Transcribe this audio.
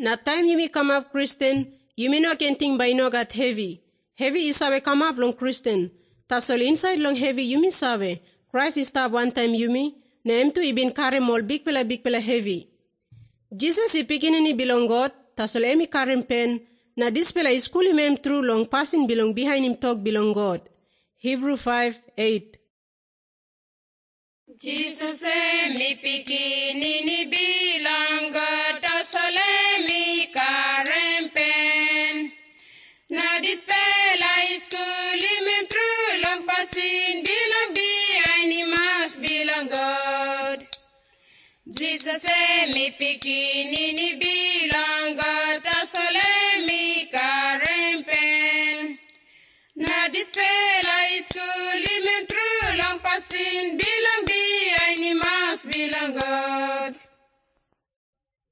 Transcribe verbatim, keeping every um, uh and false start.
Na time you me come up Christian, you me no can think by no got heavy. Heavy is sabe come up long Christian. Tasol inside long heavy you me sabe. Christ is tab one time you me, na em tu ibin carry mol big pela big pela heavy. Jesus i picking ni belong God, tasol emi carry pen, na this pela is schooling him through long passing belong behind him talk belong God. Hebrew five eight. Jesus emi pikinini bilang God, tasol emi carry pen. Na this fella is schooling him through long passing belong behind him must belong God. Jesus emi pikinini bilang God, tasol emi carry pen. Na this fella is schooling him through long passing